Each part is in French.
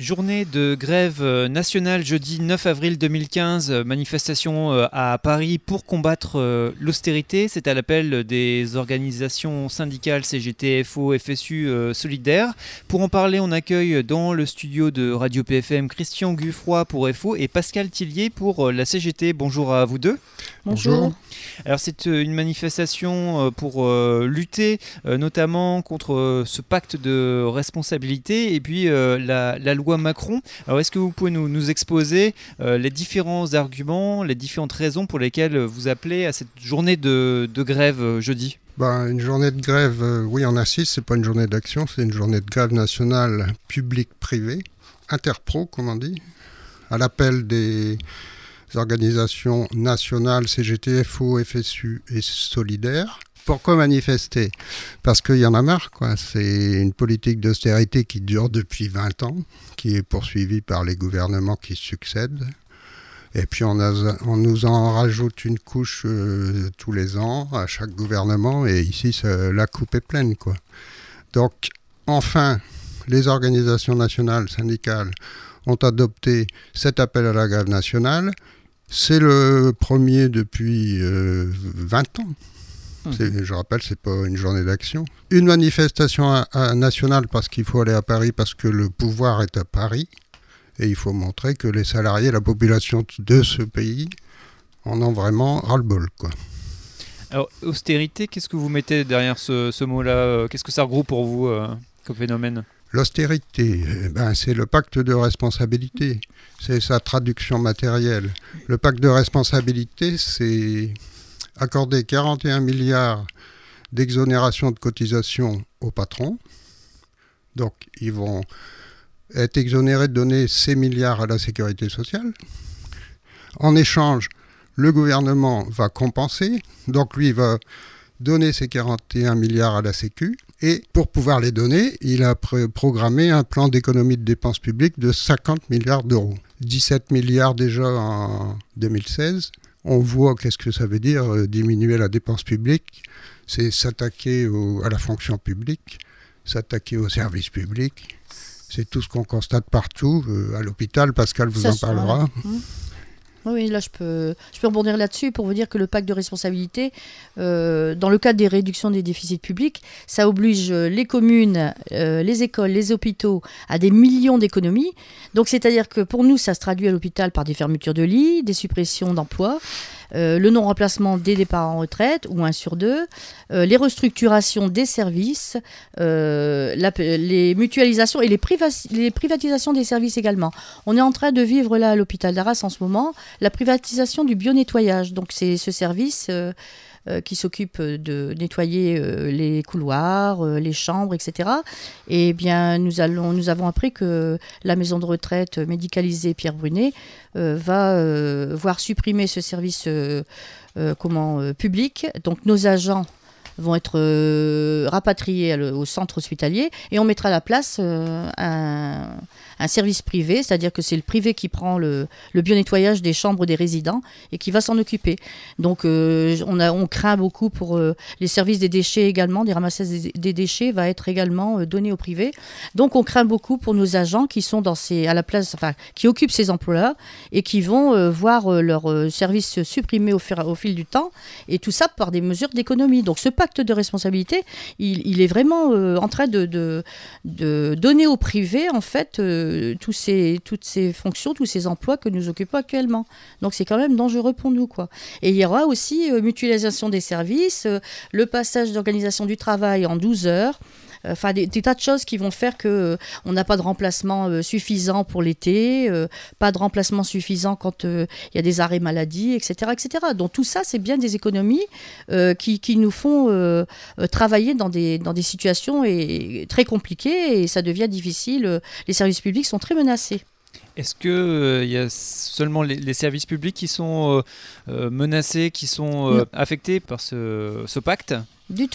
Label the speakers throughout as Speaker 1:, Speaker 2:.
Speaker 1: Journée de grève nationale jeudi 9 avril 2015, manifestation à Paris pour combattre l'austérité. C'est à l'appel des organisations syndicales CGT, FO, FSU Solidaires. Pour en parler, on accueille dans le studio de Radio PFM Christian Guffroy pour FO et Pascal Tillier pour la CGT. Bonjour à vous deux.
Speaker 2: Bonjour.
Speaker 1: Alors c'est une manifestation pour lutter notamment contre ce pacte de responsabilité et puis la loi Macron. Alors est-ce que vous pouvez nous exposer les différents arguments, les différentes raisons pour lesquelles vous appelez à cette journée de grève jeudi ?
Speaker 2: Une journée de grève, oui, on assiste, c'est pas une journée d'action, c'est une journée de grève nationale publique-privée, interpro comme on dit, à l'appel des organisations nationales CGT, FO, FSU et Solidaires. Pourquoi manifester ? Parce qu'il y en a marre, quoi. C'est une politique d'austérité qui dure depuis 20 ans, qui est poursuivie par les gouvernements qui succèdent. Et puis on nous en rajoute une couche tous les ans à chaque gouvernement, et ici la coupe est pleine, quoi. Donc enfin, les organisations nationales syndicales ont adopté cet appel à la grève nationale. C'est le premier depuis 20 ans. Je rappelle, c'est pas une journée d'action. Une manifestation nationale parce qu'il faut aller à Paris, parce que le pouvoir est à Paris. Et il faut montrer que les salariés, la population de ce pays, en ont vraiment ras-le-bol, quoi.
Speaker 1: Alors, austérité, qu'est-ce que vous mettez derrière ce mot-là ? Qu'est-ce que ça regroupe pour vous comme phénomène ?
Speaker 2: L'austérité, c'est le pacte de responsabilité. C'est sa traduction matérielle. Le pacte de responsabilité, c'est accorder 41 milliards d'exonération de cotisation aux patrons. Donc, ils vont être exonérés de donner ces milliards à la sécurité sociale. En échange, le gouvernement va compenser. Donc, lui, il va donner ces 41 milliards à la Sécu. Et pour pouvoir les donner, il a programmé un plan d'économie de dépenses publiques de 50 milliards d'euros. 17 milliards déjà en 2016. On voit qu'est-ce que ça veut dire, diminuer la dépense publique. C'est s'attaquer à la fonction publique, s'attaquer aux services publics. C'est tout ce qu'on constate partout. À l'hôpital, Pascal vous en parlera.
Speaker 3: Oui, là je peux rebondir là-dessus pour vous dire que le pacte de responsabilité, dans le cadre des réductions des déficits publics, ça oblige les communes, les écoles, les hôpitaux à des millions d'économies. Donc c'est-à-dire que pour nous, ça se traduit à l'hôpital par des fermetures de lits, des suppressions d'emplois, le non-remplacement des départs en retraite, ou 1 sur 2, les restructurations des services, les mutualisations et les privatisations des services également. On est en train de vivre là à l'hôpital d'Arras en ce moment la privatisation du bio-nettoyage. Donc c'est ce service qui s'occupe de nettoyer les couloirs, les chambres, etc. Et bien, nous avons appris que la maison de retraite médicalisée Pierre Brunet va voir supprimer ce service public. Donc nos agents vont être rapatriés au centre hospitalier et on mettra à la place un service privé, c'est-à-dire que c'est le privé qui prend le bio-nettoyage des chambres des résidents et qui va s'en occuper. Donc on craint beaucoup pour les services des déchets également, des ramassages des déchets va être également donné au privé. Donc on craint beaucoup pour nos agents qui sont qui occupent ces emplois-là et qui vont voir leur service supprimé au fil du temps, et tout ça par des mesures d'économie. Donc ce pacte de responsabilité, il est vraiment en train de donner au privé en fait toutes ces fonctions, tous ces emplois que nous occupons actuellement. Donc c'est quand même dangereux pour nous, quoi. Et il y aura aussi mutualisation des services, le passage d'organisation du travail en 12 heures. Enfin, des tas de choses qui vont faire qu'on n'a pas de remplacement suffisant pour l'été, pas de remplacement suffisant quand il y a des arrêts maladie, etc., etc. Donc tout ça, c'est bien des économies qui nous font travailler dans des situations très compliquées, et ça devient difficile. Les services publics sont très menacés.
Speaker 1: Est-ce qu'il y a seulement les services publics qui sont menacés, qui sont affectés par ce pacte ?
Speaker 3: Du tout.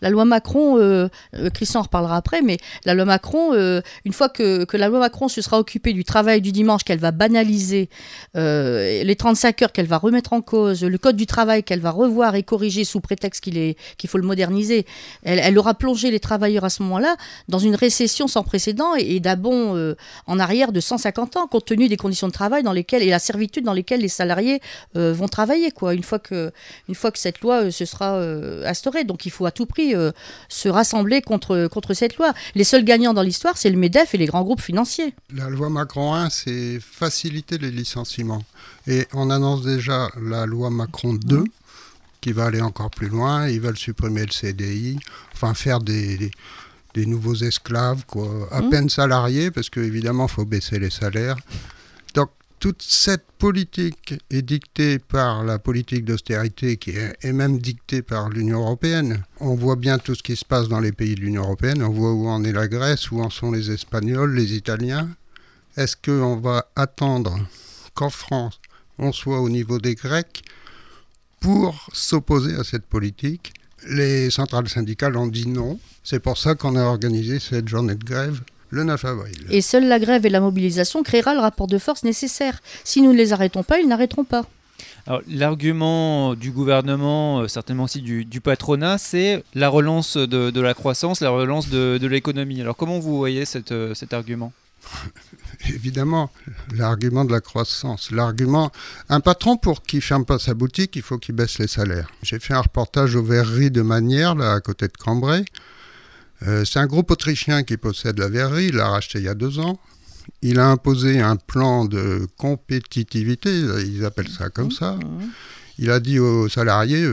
Speaker 3: La loi Macron, Christian en reparlera après, mais la loi Macron, une fois que la loi Macron se sera occupée du travail du dimanche, qu'elle va banaliser, les 35 heures qu'elle va remettre en cause, le code du travail qu'elle va revoir et corriger sous prétexte qu'il faut le moderniser, elle aura plongé les travailleurs à ce moment-là dans une récession sans précédent et d'un bond en arrière de 150 ans, compte tenu des conditions de travail dans lesquelles, et la servitude dans lesquelles les salariés vont travailler, quoi, une fois que cette loi se sera instaurée. Donc il faut à tout prix se rassembler contre cette loi. Les seuls gagnants dans l'histoire, c'est le MEDEF et les grands groupes financiers.
Speaker 2: La loi Macron 1, c'est faciliter les licenciements. Et on annonce déjà la loi Macron 2, qui va aller encore plus loin. Ils veulent supprimer le CDI, enfin faire des nouveaux esclaves, quoi, à peine salariés, parce qu'évidemment, il faut baisser les salaires. Donc, toute cette politique est dictée par la politique d'austérité qui est même dictée par l'Union européenne. On voit bien tout ce qui se passe dans les pays de l'Union européenne. On voit où en est la Grèce, où en sont les Espagnols, les Italiens. Est-ce qu'on va attendre qu'en France, on soit au niveau des Grecs pour s'opposer à cette politique? Les centrales syndicales ont dit non. C'est pour ça qu'on a organisé cette journée de grève le 9 avril.
Speaker 3: Et seule la grève et la mobilisation créera le rapport de force nécessaire. Si nous ne les arrêtons pas, ils n'arrêteront pas.
Speaker 1: Alors, l'argument du gouvernement, certainement aussi du patronat, c'est la relance de la croissance, la relance de l'économie. Alors comment vous voyez cet argument ?
Speaker 2: Évidemment, l'argument de la croissance. Un patron, pour qu'il ne ferme pas sa boutique, il faut qu'il baisse les salaires. J'ai fait un reportage aux verreries de Manières, là, à côté de Cambrai. C'est un groupe autrichien qui possède la verrerie, il l'a racheté il y a 2 ans. Il a imposé un plan de compétitivité, ils appellent ça comme ça. Il a dit aux salariés,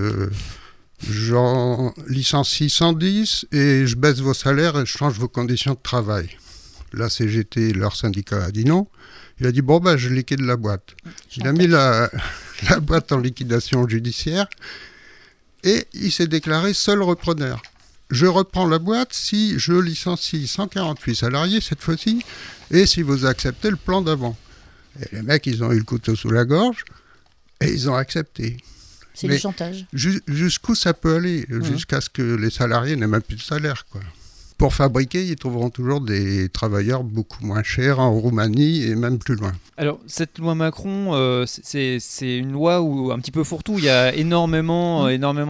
Speaker 2: j'en licencie 110 et je baisse vos salaires et je change vos conditions de travail. La CGT, leur syndicat, a dit non. Il a dit, je liquide la boîte. Il a mis la boîte en liquidation judiciaire et il s'est déclaré seul repreneur. Je reprends la boîte si je licencie 148 salariés cette fois-ci et si vous acceptez le plan d'avant. Et les mecs, ils ont eu le couteau sous la gorge et ils ont accepté.
Speaker 3: C'est du chantage.
Speaker 2: Jusqu'où ça peut aller, jusqu'à ce que les salariés n'aient même plus de salaire, quoi. Pour fabriquer, ils trouveront toujours des travailleurs beaucoup moins chers en Roumanie et même plus loin.
Speaker 1: Alors, cette loi Macron, c'est une loi où, un petit peu fourre-tout, il y a énormément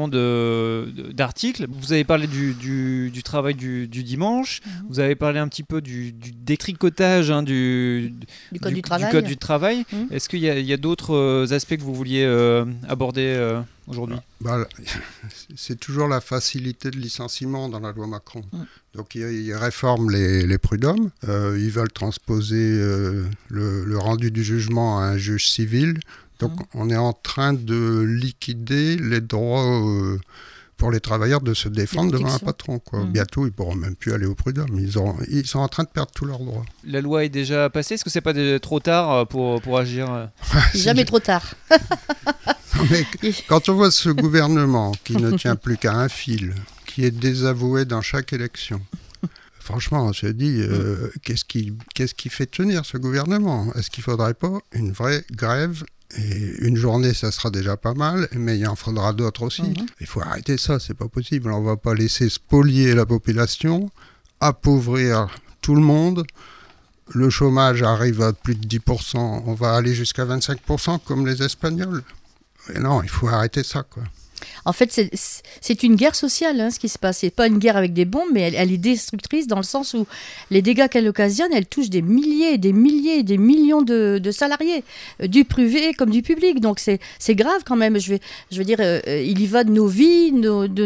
Speaker 1: d'articles. Vous avez parlé du travail du dimanche, vous avez parlé un petit peu du détricotage du code du travail. Est-ce qu'il y a d'autres aspects que vous vouliez aborder aujourd'hui ?
Speaker 2: C'est toujours la facilité de licenciement dans la loi Macron. Donc ils réforment les prud'hommes, ils veulent transposer le rendu du jugement à un juge civil. Donc on est en train de liquider les droits pour les travailleurs de se défendre devant un patron, quoi. Bientôt, ils ne pourront même plus aller au prud'homme. Ils sont en train de perdre tous leurs droits.
Speaker 1: La loi est déjà passée. Est-ce que ce n'est pas trop tard pour agir ?
Speaker 3: Jamais trop tard.
Speaker 2: Non, mais quand on voit ce gouvernement qui ne tient plus qu'à un fil, qui est désavoué dans chaque élection, franchement, on se dit, qu'est-ce qui fait tenir ce gouvernement ? Est-ce qu'il ne faudrait pas une vraie grève ? Et une journée, ça sera déjà pas mal, mais il en faudra d'autres aussi. Il faut arrêter ça, c'est pas possible. On ne va pas laisser spolier la population, appauvrir tout le monde. Le chômage arrive à plus de 10%, on va aller jusqu'à 25% comme les Espagnols. Et non, il faut arrêter ça, quoi.
Speaker 3: En fait, c'est une guerre sociale, ce qui se passe. C'est pas une guerre avec des bombes, mais elle est destructrice dans le sens où les dégâts qu'elle occasionne, elle touche des milliers, des millions de salariés, du privé comme du public. Donc c'est grave quand même. Je veux dire, il y va de nos vies, de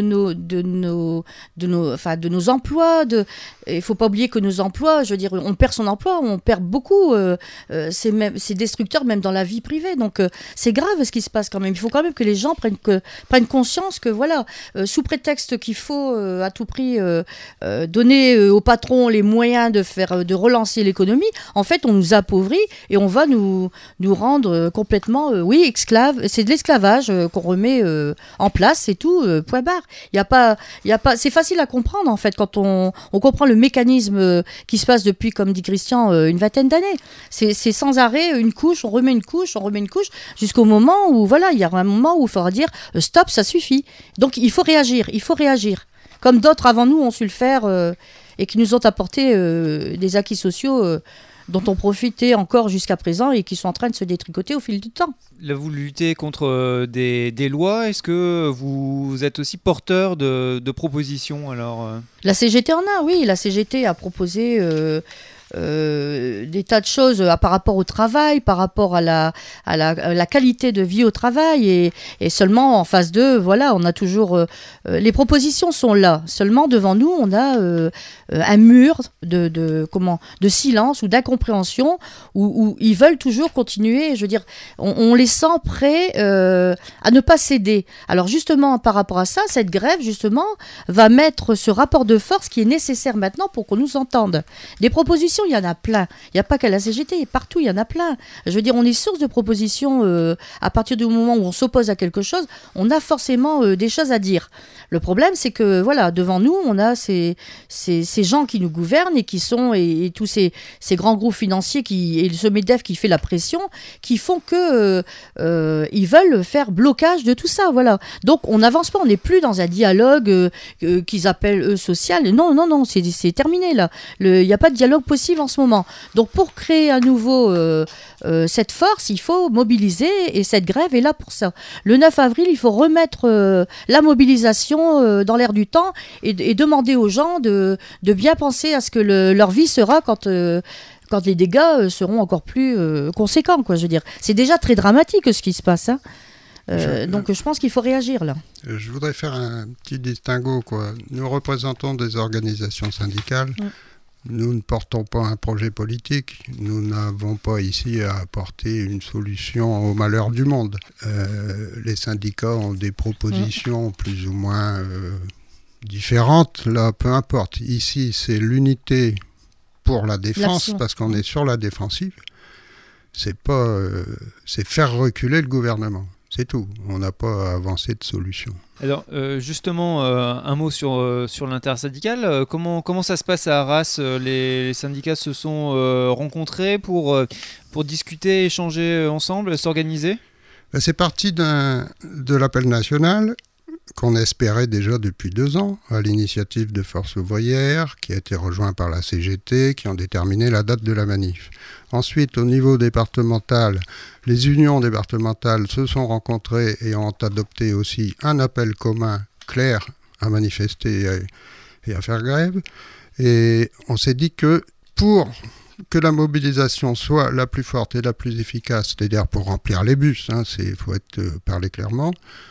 Speaker 3: nos emplois. Il faut pas oublier que nos emplois, je veux dire, on perd son emploi, on perd beaucoup. C'est destructeur même dans la vie privée. Donc c'est grave ce qui se passe quand même. Il faut quand même que les gens prennent conscience que voilà, sous prétexte qu'il faut à tout prix donner aux patrons les moyens de relancer l'économie, en fait on nous appauvrit et on va nous rendre complètement esclaves. C'est de l'esclavage qu'on remet en place, c'est tout, point barre. Il y a pas, c'est facile à comprendre en fait quand on comprend le mécanisme qui se passe depuis, comme dit Christian, une vingtaine d'années. C'est sans arrêt une couche, on remet une couche jusqu'au moment où voilà, il y a un moment où il faudra dire stop, ça suffit. Donc il faut réagir. comme d'autres avant nous ont su le faire et qui nous ont apporté des acquis sociaux dont on profitait encore jusqu'à présent et qui sont en train de se détricoter au fil du temps.
Speaker 1: Là, vous luttez contre des lois. Est-ce que vous êtes aussi porteur de propositions alors
Speaker 3: La CGT en a, oui. La CGT a proposé des tas de choses par rapport au travail, par rapport à la qualité de vie au travail et seulement en phase 2, voilà, on a toujours... les propositions sont là. Seulement devant nous, on a un mur de silence ou d'incompréhension où ils veulent toujours continuer. Je veux dire, on les sent prêts à ne pas céder. Alors justement, par rapport à ça, cette grève, justement, va mettre ce rapport de force qui est nécessaire maintenant pour qu'on nous entende. Des propositions, il y en a plein. Il n'y a pas qu'à la CGT, partout il y en a plein. Je veux dire, on est source de propositions à partir du moment où on s'oppose à quelque chose, on a forcément des choses à dire. Le problème, c'est que voilà, devant nous, on a ces gens qui nous gouvernent et qui sont et tous ces grands groupes financiers et ce MEDEF qui fait la pression, qui font que ils veulent faire blocage de tout ça. Voilà. Donc on n'avance pas, on n'est plus dans un dialogue qu'ils appellent eux social. Non, c'est terminé là. Il n'y a pas de dialogue possible en ce moment. Donc pour créer à nouveau cette force, il faut mobiliser et cette grève est là pour ça. Le 9 avril, il faut remettre la mobilisation dans l'air du temps et demander aux gens de bien penser à ce que leur vie sera quand les dégâts seront encore plus conséquents, quoi, je veux dire. C'est déjà très dramatique ce qui se passe, hein. Donc je pense qu'il faut réagir là.
Speaker 2: Je voudrais faire un petit distinguo, quoi. Nous représentons des organisations syndicales. Nous ne portons pas un projet politique. Nous n'avons pas ici à apporter une solution au malheur du monde. Les syndicats ont des propositions plus ou moins différentes. Là, peu importe. Ici, c'est l'unité pour la défense, parce qu'on est sur la défensive. C'est faire reculer le gouvernement. C'est tout. On n'a pas avancé de solution.
Speaker 1: Alors, justement, un mot sur l'intersyndicale. Comment ça se passe à Arras ? Les syndicats se sont rencontrés pour discuter, échanger ensemble, s'organiser ?
Speaker 2: C'est parti de l'appel national qu'on espérait déjà depuis 2 ans, à l'initiative de Force ouvrière, qui a été rejoint par la CGT, qui ont déterminé la date de la manif. Ensuite, au niveau départemental, les unions départementales se sont rencontrées et ont adopté aussi un appel commun clair à manifester et à faire grève. Et on s'est dit que pour que la mobilisation soit la plus forte et la plus efficace, c'est-à-dire pour remplir les bus, il faut parler clairement,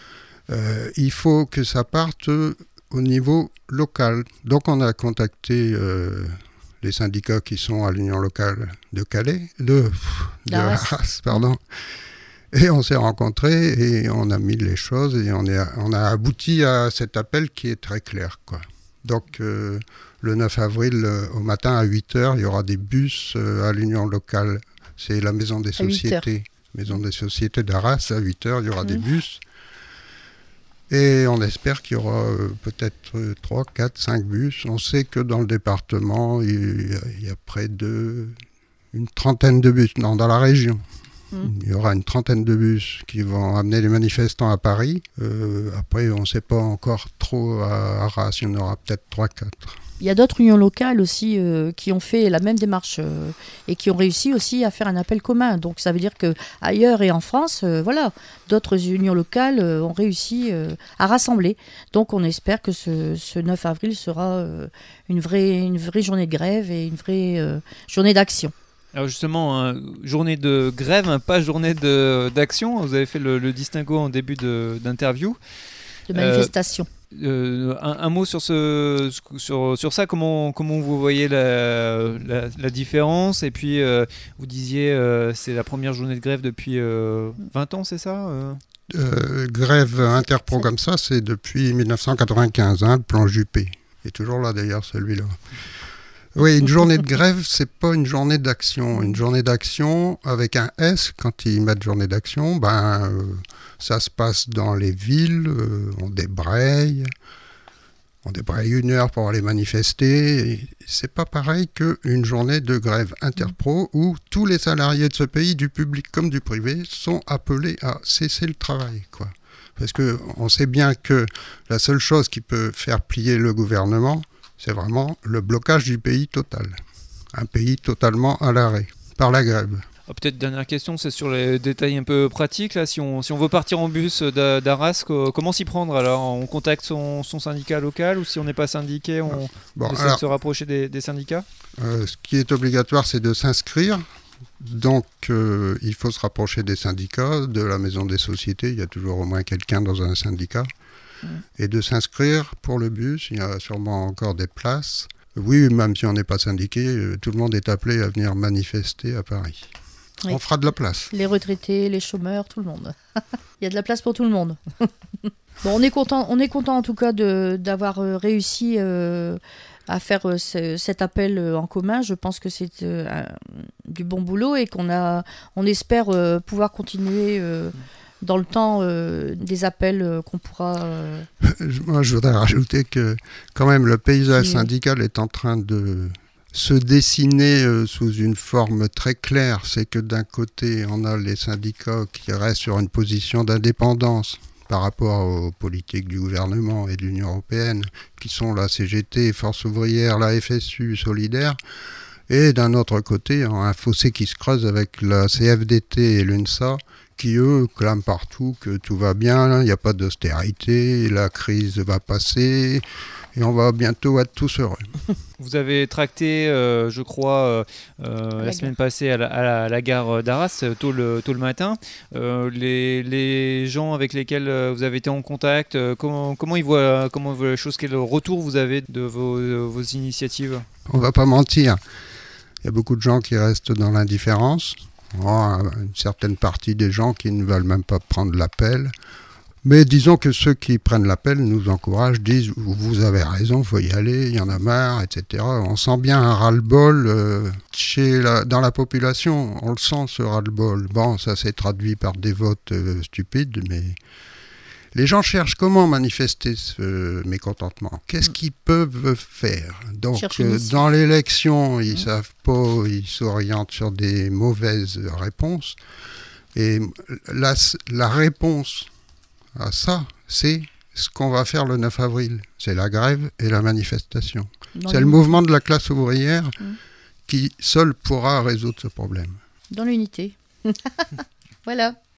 Speaker 2: il faut que ça parte au niveau local. Donc on a contacté les syndicats qui sont à l'union locale de Arras, pardon. Et on s'est rencontrés et on a mis les choses et on a abouti à cet appel qui est très clair, quoi. Donc le 9 avril au matin à 8h, il y aura des bus à l'union locale. C'est la maison des sociétés. Maison des sociétés d'Arras, à 8h, il y aura des bus. Et on espère qu'il y aura peut-être 3, 4, 5 bus. On sait que dans le département, il y a près une trentaine de bus. Non, dans la région. Il y aura une trentaine de bus qui vont amener les manifestants à Paris. Après, on ne sait pas encore trop à Arras. Il y en aura peut-être 3, 4.
Speaker 3: Il y a d'autres unions locales aussi qui ont fait la même démarche et qui ont réussi aussi à faire un appel commun. Donc ça veut dire qu'ailleurs et en France, d'autres unions locales ont réussi à rassembler. Donc on espère que ce 9 avril sera une vraie journée de grève et une vraie journée d'action.
Speaker 1: Alors justement, journée de grève, pas journée d'action. Vous avez fait le distinguo en début d'interview.
Speaker 3: De manifestation.
Speaker 1: Un mot sur ça, comment vous voyez la différence, et puis vous disiez c'est la première journée de grève depuis 20 ans, c'est ça
Speaker 2: Grève interpro comme ça, c'est depuis 1995, le plan Juppé. Il est toujours là d'ailleurs, celui-là. Oui, une journée de grève, c'est pas une journée d'action. Une journée d'action avec un S, quand ils mettent journée d'action, ça se passe dans les villes, on débraye 1 heure pour aller manifester. Et c'est pas pareil qu'une journée de grève interpro où tous les salariés de ce pays, du public comme du privé, sont appelés à cesser le travail, quoi. Parce qu'on sait bien que la seule chose qui peut faire plier le gouvernement, c'est vraiment le blocage du pays total. Un pays totalement à l'arrêt, par la grève.
Speaker 1: Peut-être dernière question, c'est sur les détails un peu pratiques. Là. Si on veut partir en bus d'Arras, comment s'y prendre alors? On contacte son syndicat local ou si on n'est pas syndiqué, on essaie de se rapprocher des syndicats?
Speaker 2: Ce qui est obligatoire, c'est de s'inscrire. Donc, il faut se rapprocher des syndicats, de la maison des sociétés. Il y a toujours au moins quelqu'un dans un syndicat. Et de s'inscrire pour le bus. Il y a sûrement encore des places. Oui, même si on n'est pas syndiqué, tout le monde est appelé à venir manifester à Paris. Oui. On fera de la place.
Speaker 3: Les retraités, les chômeurs, tout le monde. Il y a de la place pour tout le monde. Bon, on est content en tout cas d'avoir réussi à faire cet appel en commun. Je pense que c'est du bon boulot et on espère pouvoir continuer dans le temps des appels qu'on pourra...
Speaker 2: Moi, je voudrais rajouter que quand même le paysage syndical est en train de se dessiner sous une forme très claire. C'est que d'un côté, on a les syndicats qui restent sur une position d'indépendance par rapport aux politiques du gouvernement et de l'Union européenne, qui sont la CGT, Force ouvrière, la FSU, Solidaire. Et d'un autre côté, un fossé qui se creuse avec la CFDT et l'UNSA, qui, eux, clament partout que tout va bien, il n'y a pas d'austérité, la crise va passer, et on va bientôt être tous heureux.
Speaker 1: Vous avez tracté, je crois, la semaine passée à la gare d'Arras, tôt le matin. Les gens avec lesquels vous avez été en contact, comment ils voient les choses? Quel retour vous avez de vos initiatives?
Speaker 2: On ne va pas mentir. Il y a beaucoup de gens qui restent dans l'indifférence. Une certaine partie des gens qui ne veulent même pas prendre l'appel. Mais disons que ceux qui prennent l'appel nous encouragent, disent « vous avez raison, il faut y aller, il y en a marre, etc. » On sent bien un ras-le-bol dans la population, on le sent ce ras-le-bol. Bon, ça s'est traduit par des votes stupides, mais les gens cherchent comment manifester ce mécontentement. Qu'est-ce qu'ils peuvent faire? Donc, dans l'élection, ils ne savent pas, ils s'orientent sur des mauvaises réponses. Et la réponse à ça, c'est ce qu'on va faire le 9 avril. C'est la grève et la manifestation. C'est le mouvement de la classe ouvrière qui seul pourra résoudre ce problème.
Speaker 3: Dans l'unité. Voilà.